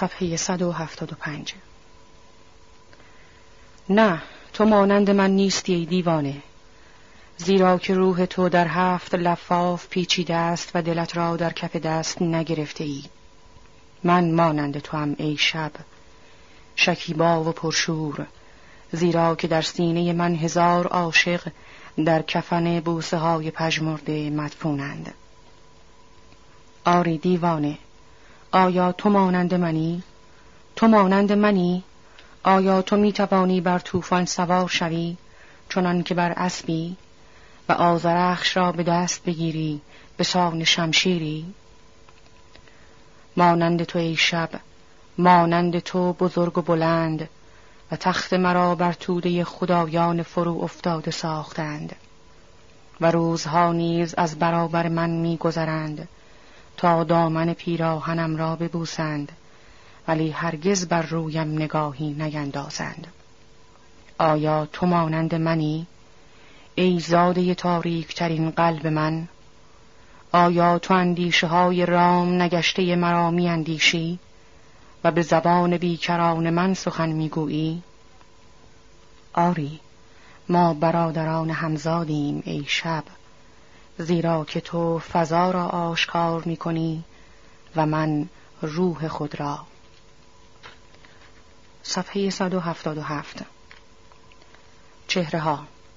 صفحه 175. نه، تو مانند من نیستی ای دیوانه، زیرا که روح تو در 7 لفاف پیچیده است و دلت را در کف دست نگرفته ای. من مانند تو هم ای شب، شکیبا و پرشور، زیرا که در سینه من 1000 عاشق در کفن بوسه های پژمرده مدفونند. آری دیوانه، آیا تو مانند منی؟ تو مانند منی؟ آیا تو می توانی بر طوفان سوار شوی چنان که بر اسبی و آذرخش را به دست بگیری به سان شمشیری؟ مانند تو ای شب، مانند تو بزرگ و بلند، و تخت مرا بر توده خدایان فرو افتاده ساختند و روزها نیز از برابر من می گذرند تا دامن پیراهنم را ببوسند، ولی هرگز بر رویم نگاهی نیندازند. آیا تو مانند منی ای زاده تاریک ترین قلب من؟ آیا تو اندیشه های رام نگشته مرا می اندیشی و به زبان بیکران من سخن می گویی؟ آری، ما برادران همزادیم ای شب، زیرا که تو فضا را آشکار می کنی و من روح خود را. صفحه 177. چهره ها.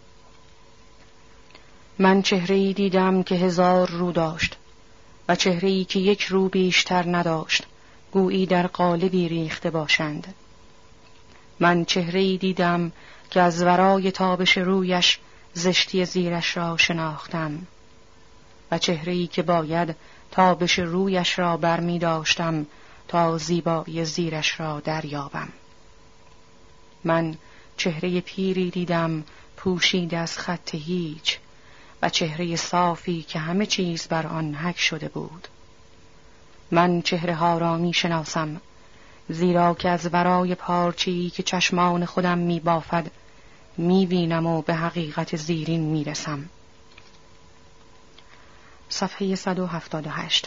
من چهره‌ای دیدم که 1000 رو داشت و چهره‌ای که 1 رو بیشتر نداشت، گویی در قالبی ریخته باشند. من چهره‌ای دیدم که از ورای تابش رویش زشتی زیرش را شناختم و چهره‌ای که باید تابش رویش را برمی داشتم تا زیبایی زیرش را دریابم. من چهره پیری دیدم پوشیده از خط هیچ و چهره صافی که همه چیز بر آن حک شده بود. من چهره ها را می شناسم، زیرا که از ورای پارچه‌ای که چشمان خودم می بافد می بینم و به حقیقت زیرین می رسم. صفحه 178.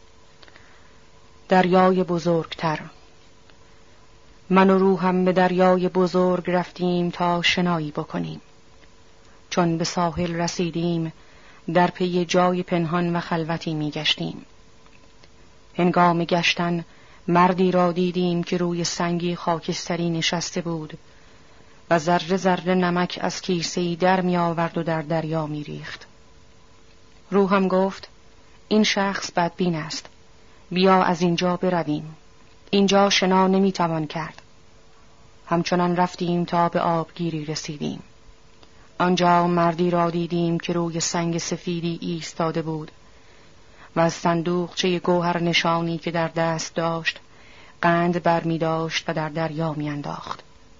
دریای بزرگتر. من و روحم به دریای بزرگ رفتیم تا شنایی بکنیم. چون به ساحل رسیدیم در پی جای پنهان و خلوتی می گشتیم. هنگام گشتن مردی را دیدیم که روی سنگی خاکستری نشسته بود و ذره ذره نمک از کیسه‌ای در می آورد و در دریا می ریخت. روحم گفت این شخص بدبین است، بیا از اینجا برویم، اینجا شنا نمی توان کرد. همچنان رفتیم تا به آبگیری رسیدیم. آنجا مردی را دیدیم که روی سنگ سفیدی ایستاده بود و از صندوقچه گوهر نشانی که در دست داشت قند بر می داشت و در دریا می انداخت.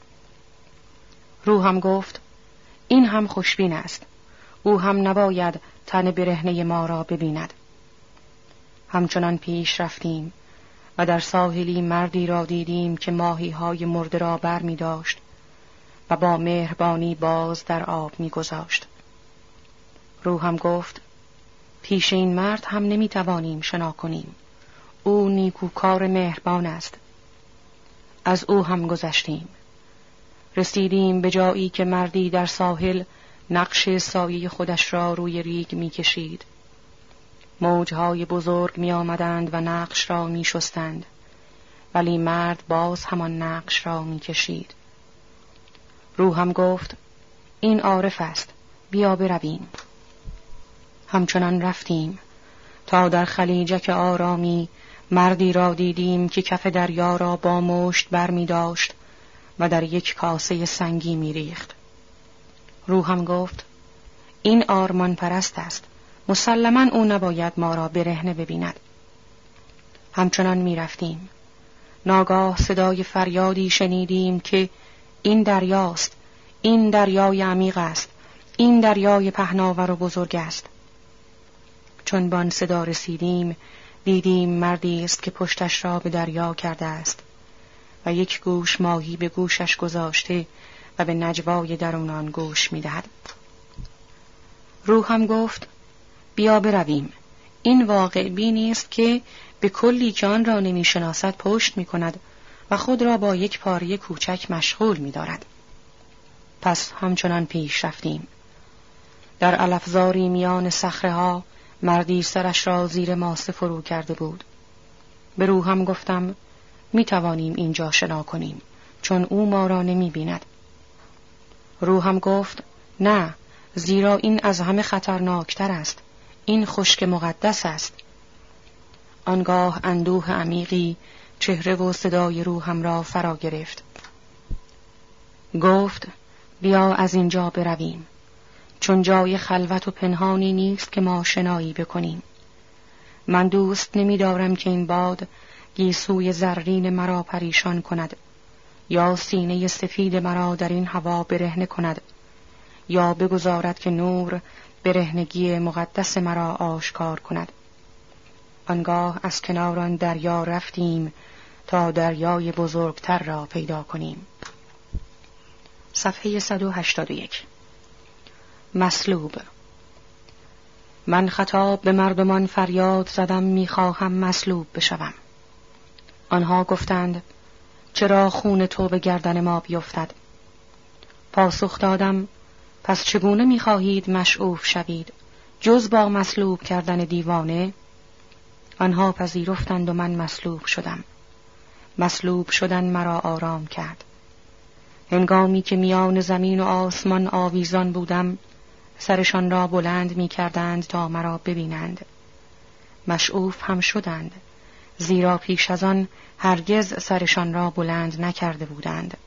روحم گفت این هم خوشبین است، او هم نباید تن برهنه ما را ببیند. همچنان پیش رفتیم و در ساحلی مردی را دیدیم که ماهی های مرده را بر می داشت و با مهربانی باز در آب می گذاشت. روحم گفت پیش این مرد هم نمی توانیم شنا کنیم، او نیکوکار مهربان است. از او هم گذشتیم. رسیدیم به جایی که مردی در ساحل نقش سایه خودش را روی ریگ می کشید. موجهای بزرگ می آمدند و نقش را می شستند، ولی مرد باز همان نقش را می کشید. روحم گفت این عارف است، بیا برویم. همچنان رفتیم تا در خلیجک آرامی مردی را دیدیم که کف دریا را با مشت بر می داشت و در یک کاسه سنگی می ریخت. روحم گفت این آرمان پرست است، مسلماً او نباید ما را برهنه ببیند. همچنان می رفتیم. ناگاه صدای فریادی شنیدیم که این دریاست، این دریای عمیق است، این دریای پهناور و بزرگ است. چون به آن صدا رسیدیم دیدیم مردی است که پشتش را به دریا کرده است و یک گوش ماهی به گوشش گذاشته و به نجوای درون آن گوش می دهد. روحم گفت بیا برویم، این واقع بینی است که به کلی که آن را نمی‌شناسد پشت می‌کند و خود را با یک پاره کوچک مشغول می‌دارد. پس همچنان پیش رفتیم. در علفزاری میان صخره‌ها مردی سرش را زیر ماسه فرو کرده بود. به روحم گفتم می‌توانیم اینجا شنا کنیم، چون او ما را نمی‌بیند. روحم گفت نه، زیرا این از همه خطرناکتر است. این خشک مقدس است. آنگاه اندوه عمیقی چهره و صدای روحم را فرا گرفت. گفت بیا از اینجا برویم، چون جای خلوت و پنهانی نیست که ما شنایی بکنیم. من دوست نمی‌دارم که این باد گیسوی زرین مرا پریشان کند، یا سینه سفید مرا در این هوا برهنه کند، یا بگذارد که نور برهنگی مقدس مرا آشکار کند. آنگاه از کنار آن دریا رفتیم تا دریای بزرگتر را پیدا کنیم. صفحه 181. مصلوب. من خطاب به مردمان فریاد زدم میخواهم مصلوب بشوم. آنها گفتند چرا خون تو به گردن ما بیفتد؟ پاسخ دادم پس چگونه میخواهید مشعوف شوید جز با مصلوب کردن دیوانه؟ آنها پذیرفتند و من مصلوب شدم. مصلوب شدن مرا آرام کرد. هنگامی که میان زمین و آسمان آویزان بودم، سرشان را بلند می کردند تا مرا ببینند. مشعوف هم شدند، زیرا پیش از آن هرگز سرشان را بلند نکرده بودند.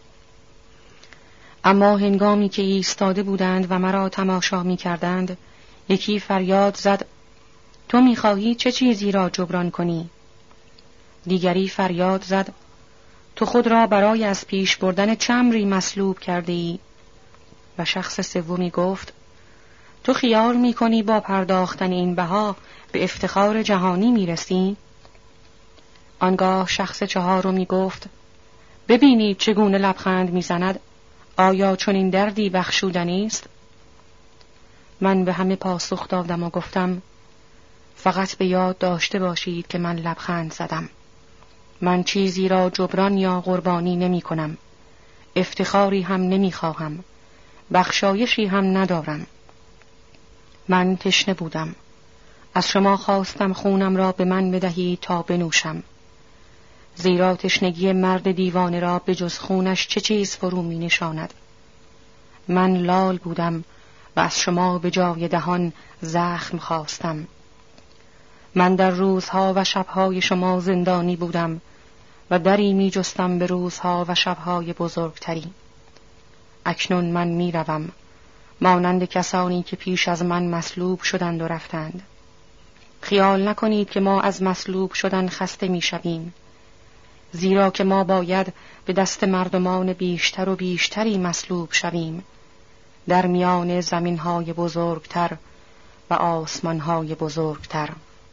اما هنگامی که ایستاده بودند و مرا تماشا می کردند، یکی فریاد زد تو می خواهی چه چیزی را جبران کنی؟ دیگری فریاد زد تو خود را برای از پیش بردن چه امری مصلوب کرده ای؟ و شخص سومی گفت تو خیال می کنی با پرداختن این بها به افتخار جهانی می رسی؟ آنگاه شخص چهارمی گفت ببینید چگونه لبخند می زند، آیا چون این دردی بخشودنی است؟ من به همه پاسخ دادم و گفتم فقط به یاد داشته باشید که من لبخند زدم. من چیزی را جبران یا قربانی نمی کنم، افتخاری هم نمی خواهم، بخشایشی هم ندارم. من تشنه بودم، از شما خواستم خونم را به من بدهید تا بنوشم، زیرا تشنگی مرد دیوانه را به جز خونش چه چیز فرو می نشاند. من لال بودم و از شما به جای دهان زخم خواستم. من در روزها و شبهای شما زندانی بودم و دری می جستم به روزها و شبهای بزرگتری. اکنون من می روم مانند کسانی که پیش از من مصلوب شدند و رفتند. خیال نکنید که ما از مصلوب شدن خسته می شویم، زیرا که ما باید به دست مردمان بیشتر و بیشتری مصلوب شویم در میان زمینهای بزرگتر و آسمانهای بزرگتر.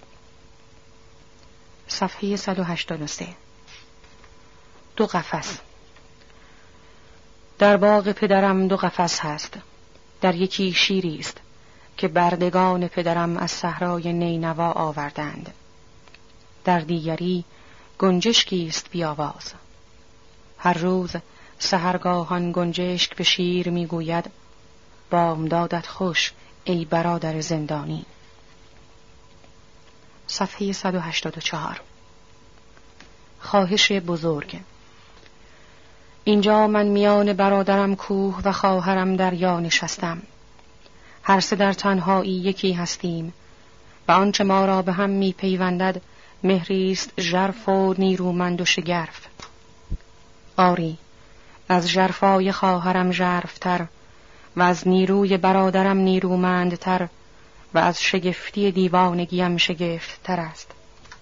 صفحه 183. 2 قفس. در باغ پدرم 2 قفس هست. در یکی شیری است که بردگان پدرم از صحرای نینوا آوردند. در دیگری گنجشکی است بیاواز. هر روز سحرگاهان گنجشک به شیر میگوید بامدادت خوش ای برادر زندانی. صفحه 184. خواهش بزرگ. اینجا من میان برادرم کوه و خواهرم دریا نشستم. هر سه در تنهایی یکی هستیم و آنچه ما را به هم می پیوندد مهری است ژرف و نیرومند و شگرف. آری، از ژرفای خواهرم ژرفتر و از نیروی برادرم نیرومندتر و از شگفتی دیوانگیم شگفت‌تر است.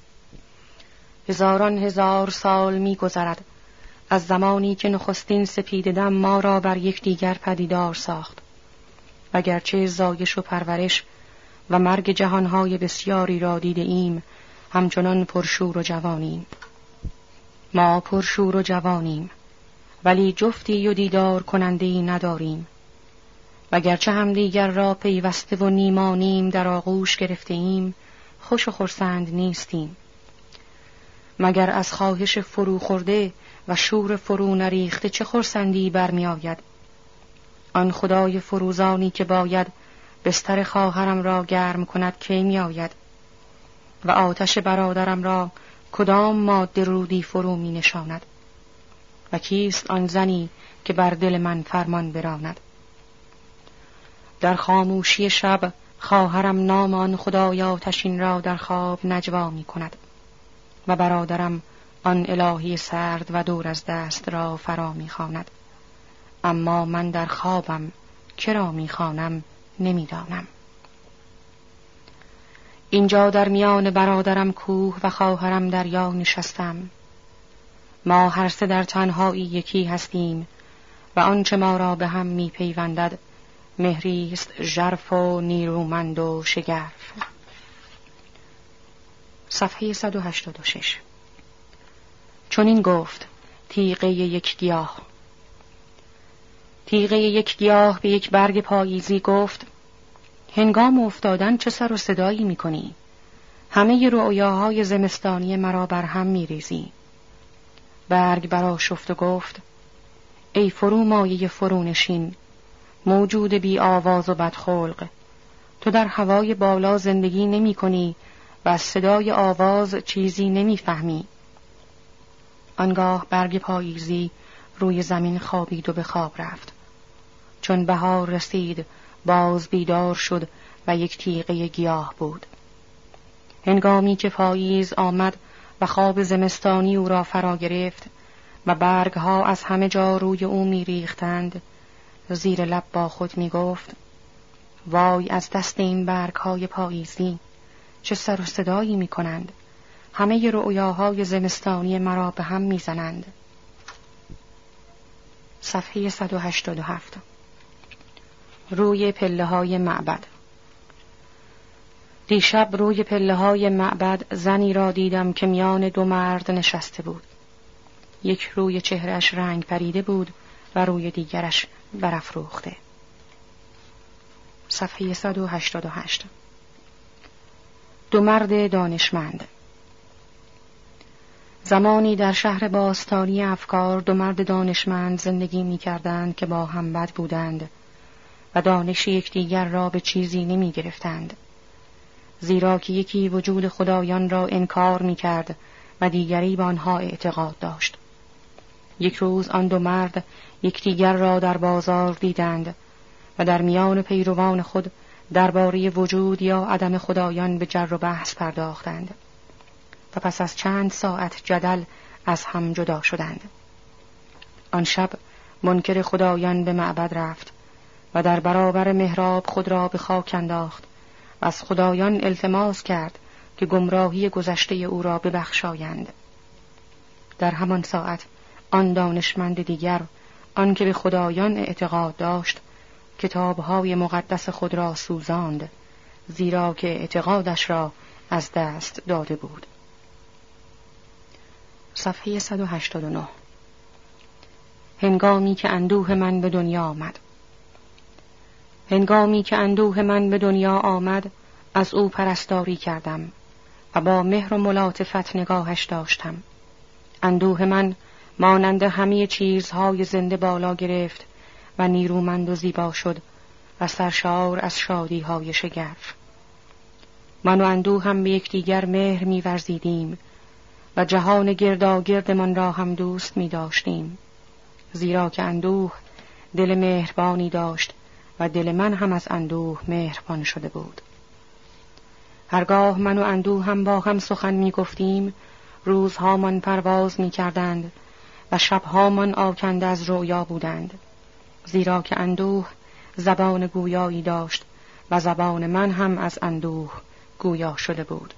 هزاران هزار سال می گذرد از زمانی که نخستین سپید دم ما را بر یکدیگر پدیدار ساخت. وگرچه زایش و پرورش و مرگ جهانهای بسیاری را دیده ایم، همچنان پرشور و جوانیم. ما پرشور و جوانیم، ولی جفتی و دیدار کننده‌ای نداریم. وگرچه هم دیگر را پیوسته و نیمانیم در آغوش گرفته ایم، خوش و خرسند نیستیم. مگر از خواهش فرو خورده و شور فرو نریخته چه خرسندی برمی آید؟ آن خدای فروزانی که باید بستر خواهرم را گرم کند کی می آید؟ و آتش برادرم را کدام ماده رودی فرو می نشاند؟ و کیست آن زنی که بر دل من فرمان براند؟ در خاموشی شب خواهرم نام آن خدای آتشین را در خواب نجوا می کند و برادرم آن الهی سرد و دور از دست را فرا می خواند. اما من در خوابم کرا می خوانم نمی دانم. اینجا در میان برادرم کوه و خواهرم دریا نشستم. ما هر سه در تنهایی یکی هستیم و آنچه ما را به هم می پیوندد مهری است ژرف و نیرومند و شگرف. صفحه 186. چنین گفت تیغه یک گیاه. تیغه یک گیاه به یک برگ پاییزی گفت: هنگام افتادن چه سر و صدایی می کنی؟ همه رؤیاهای زمستانی مرا بر هم می ریزی. برگ برآشفت و گفت: ای فرو مایه فرونشین، موجود بی آواز و بدخلق، تو در هوای بالا زندگی نمی کنی و از صدای آواز چیزی نمی فهمی. آنگاه برگ پاییزی روی زمین خوابید و به خواب رفت. چون بهار رسید باز بیدار شد و یک تیغه گیاه بود. هنگامی که پاییز آمد و خواب زمستانی او را فرا گرفت و برگها از همه جا روی او می ریختند، زیر لب با خود می گفت: وای از دست این برگهای پاییزی، چه سر و صدایی می کنند، همه رؤیاهای زمستانی مرا به هم می زنند. صفحه 187. روی پله های معبد. دیشب روی پله های معبد زنی را دیدم که میان دو مرد نشسته بود. یک روی چهرش رنگ پریده بود و روی دیگرش برافروخته. صفحه 188. دو مرد دانشمند. زمانی در شهر باستانی افکار دو مرد دانشمند زندگی می کردند که با هم بد بودند و دانش یکدیگر را به چیزی نمی گرفتند، زیرا که یکی وجود خدایان را انکار می کرد و دیگری به آنها اعتقاد داشت. یک روز آن دو مرد یکدیگر را در بازار دیدند و در میان پیروان خود درباره وجود یا عدم خدایان به جر و بحث پرداختند و پس از چند ساعت جدل از هم جدا شدند. آن شب منکر خدایان به معبد رفت و در برابر محراب خود را به خاک انداخت و از خدایان التماس کرد که گمراهی گذشته او را ببخشایند. در همان ساعت آن دانشمند دیگر، آن که به خدایان اعتقاد داشت، کتابهای مقدس خود را سوزاند، زیرا که اعتقادش را از دست داده بود. صفحه 189. هنگامی که اندوه من به دنیا آمد. هنگامی که اندوه من به دنیا آمد از او پرستاری کردم و با مهر و ملاطفت نگاهش داشتم. اندوه من مانند همه چیزهای زنده بالا گرفت و نیرومند و زیبا شد و سرشار از شادیهای شگرف. من و اندوه هم به یکدیگر مهر می‌ورزیدیم و جهان گرداگردمان را هم دوست می‌داشتیم، زیرا که اندوه دل مهربانی داشت و دل من هم از اندوه مهربان شده بود. هرگاه من و اندوه هم با هم سخن می‌گفتیم، روزهامان پرواز می‌کردند و شبهامان آکنده از رؤیا بودند، زیرا که اندوه زبان گویایی داشت و زبان من هم از اندوه گویا شده بود.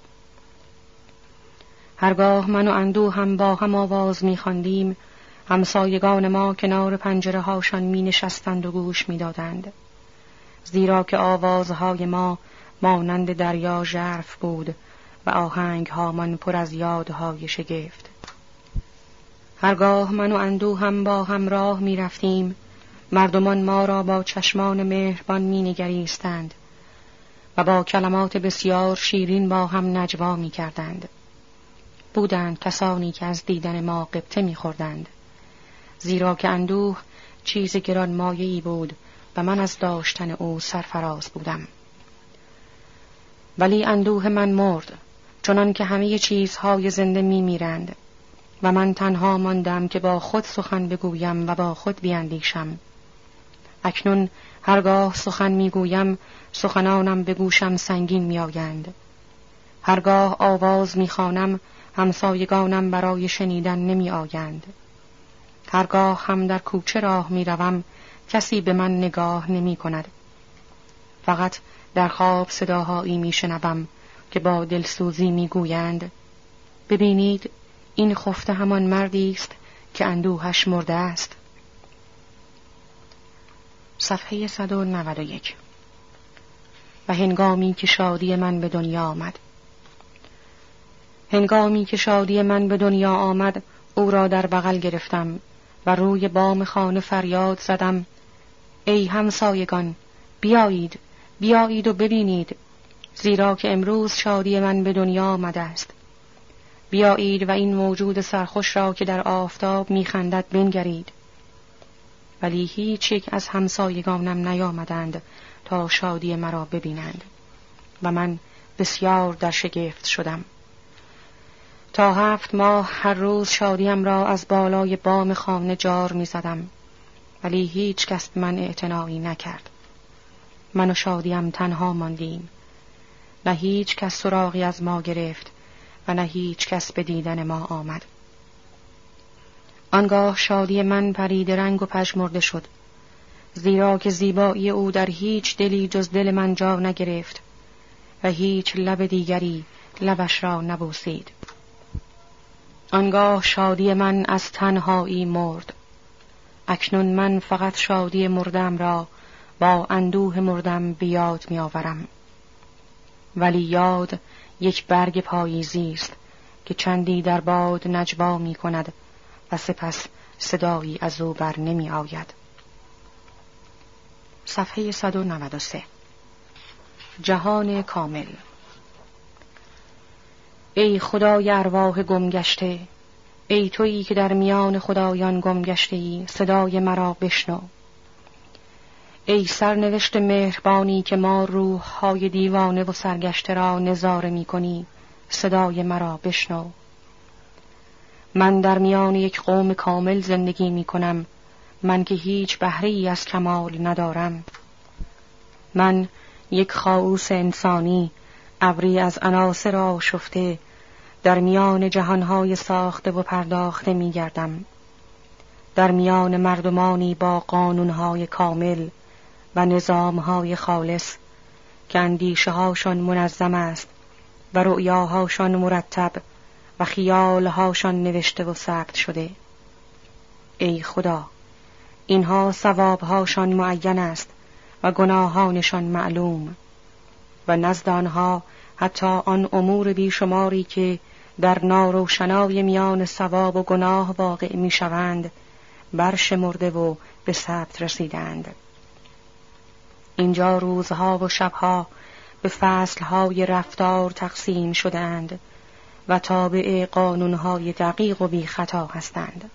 هرگاه من و اندوه هم با هم آواز می‌خواندیم، همسایگان ما کنار پنجره هاشان می‌نشستند و گوش می‌دادند، زیرا که آوازهای ما مانند دریا ژرف بود و آهنگهامان پر از یادهای شگفت. هرگاه من و اندوه هم با هم راه می‌رفتیم، مردمان ما را با چشمان مهربان می‌نگریستند و با کلمات بسیار شیرین با هم نجوا می کردند. بودند کسانی که از دیدن ما غبطه می خوردند، زیرا که اندوه چیز گران مایه‌ای بود و من از داشتن او سرفراز بودم. ولی اندوه من مرد، چنان که همه چیزهای زنده می میرند و من تنها ماندم که با خود سخن بگویم و با خود بیندیشم. اکنون هرگاه سخن میگویم سخنانم به گوشم سنگین میآیند. هرگاه آواز میخوانم همسایگانم برای شنیدن نمی آیند. هرگاه هم در کوچه راه میروم کسی به من نگاه نمی کند. فقط در خواب صداهایی میشنوم که با دلسوزی میگویند ببینید این خفته همان مردی است که اندوهش مرده است. صفحه 191. و هنگامی که شادی من به دنیا آمد. هنگامی که شادی من به دنیا آمد او را در بغل گرفتم و روی بام خانه فریاد زدم ای همسایگان، بیایید بیایید و ببینید، زیرا که امروز شادی من به دنیا آمده است. بیایید و این موجود سرخوش را که در آفتاب میخندد بنگرید. ولی هیچ یک از همسایگانم نیامدند تا شادی مرا ببینند و من بسیار در شگفت شدم. تا 7 ماه هر روز شادیم را از بالای بام خانه جار می زدم، ولی هیچ کس به من اعتنایی نکرد. من و شادیم تنها ماندیم. نه هیچ کس سراغی از ما گرفت و نه هیچ کس به دیدن ما آمد. آنگاه شادی من پرید رنگ و پژمرده شد، زیرا که زیبایی او در هیچ دلی جز دل من جا نگرفت و هیچ لب دیگری لبش را نبوسید. آنگاه شادی من از تنهایی مرد. اکنون من فقط شادی مردم را با اندوه مردم بیاد می آورم. ولی یاد یک برگ پاییزی است که چندی در باد نجوا می کند و سپس صدایی از او بر نمی آید. صفحه 193. جهان کامل. ای خدای ارواح گم گشته، ای تویی که در میان خدایان گم گشته ای، صدای مرا بشنو. ای سرنوشت مهربانی که ما روح‌های دیوانه و سرگشته را نظاره می کنی، صدای مرا بشنو. من در میان یک قوم کامل زندگی می کنم، من که هیچ بهره‌ای از کمال ندارم. من یک خاوس انسانی، ابری از عناصر آشفته، در میان جهانهای ساخته و پرداخته می گردم. در میان مردمانی با قانونهای کامل و نظامهای خالص که اندیشه هاشان منظم است و رؤیاهاشان مرتب و خیالهاشان نوشته و ثبت شده. ای خدا، اینها ثوابهاشان معین است و گناهانشان معلوم و نزد آنها حتی آن امور بیشماری که در ناروشنای میان ثواب و گناه واقع می شوند برشمرده و به ثبت رسیدند. اینجا روزها و شبها به فصلهای رفتار تقسیم شدند و تابع قانونهای دقیق و بی خطا هستند.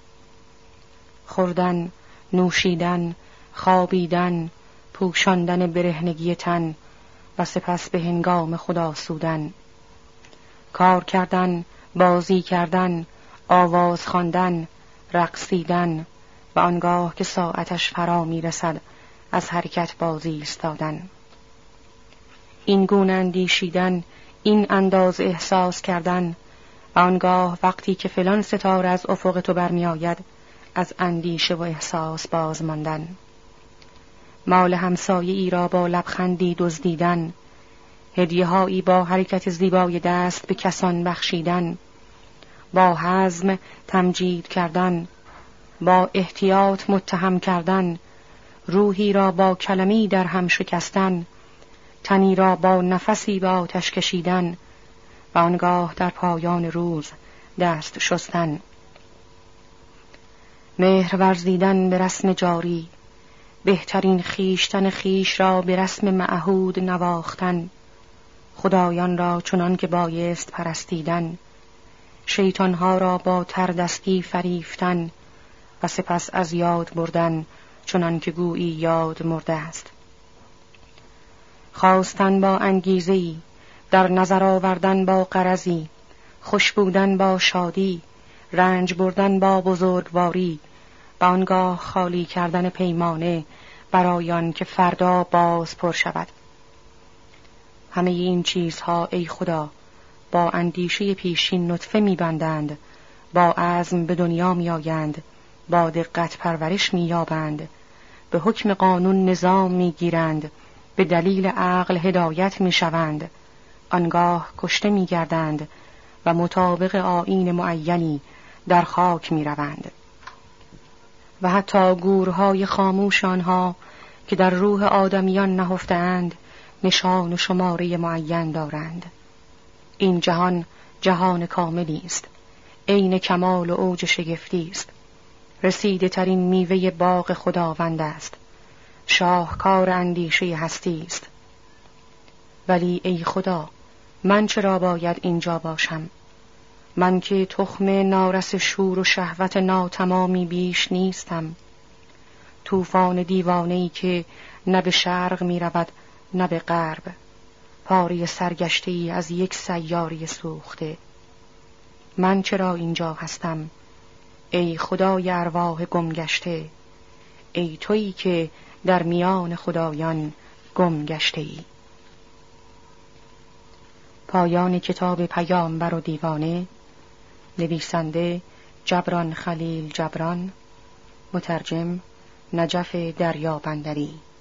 خوردن، نوشیدن، خوابیدن، پوشاندن برهنگی تن و سپس به هنگام خدا سودن، کار کردن، بازی کردن، آواز خواندن، رقصیدن و آنگاه که ساعتش فرا می رسد از حرکت بازی ایستادن. این گونه اندیشیدن، این انداز احساس کردن و آنگاه وقتی که فلان ستاره از افق تو برمی آید از اندیشه و احساس باز ماندن. مال همسایه ای را با لبخندی دزدیدن، هدیه هایی با حرکت زیبای دست به کسان بخشیدن، با حزم تمجید کردن، با احتیاط متهم کردن، روحی را با کلمی در هم شکستن، تنی را با نفسی به آتش کشیدن و آنگاه در پایان روز دست شستن. مهر ورزیدن به رسم جاری، بهترین خیشتن خیش را به رسم معهود نواختن خدایان را چنان که بایست پرستیدن، شیطانها را با تردستی فریفتن و سپس از یاد بردن چنان که گویی یاد مرده است. خواستن با انگیزه‌ای، در نظر آوردن با غرضی، خوش بودن با شادی، رنج بردن با بزرگواری، و آنگاه خالی کردن پیمانه برای آن که فردا باز پر شود. همه این چیزها ای خدا با اندیشه پیشین نطفه می‌بندند، با عزم به دنیا می‌آیند، با دقت پرورش می‌یابند، به حکم قانون نظام می‌گیرند، به دلیل عقل هدایت می‌شوند، آنگاه کشته می‌گردند و مطابق آیین معینی در خاک می‌روند. و حتی گورهای خاموش آنها که در روح آدمیان نهفته‌اند نشان و شماره معین دارند. این جهان جهان کاملی است، عین کمال و اوج شگفتی است، رسیده ترین میوه باغ خداوند است، شاهکار اندیشه هستی است. ولی ای خدا، من چرا باید اینجا باشم؟ من که تخم نارس شور و شهوت ناتمامی بیش نیستم، طوفان دیوانه‌ای که نه به شرق می رود نه به غرب، پاره سرگشته‌ای از یک سیاره سوخته. من چرا اینجا هستم؟ ای خدای ارواح گمگشته، ای تویی که در میان خدایان گم گشته ای. پایان کتاب پیامبر و دیوانه، نویسنده جبران خلیل جبران، مترجم نجف دریابندری.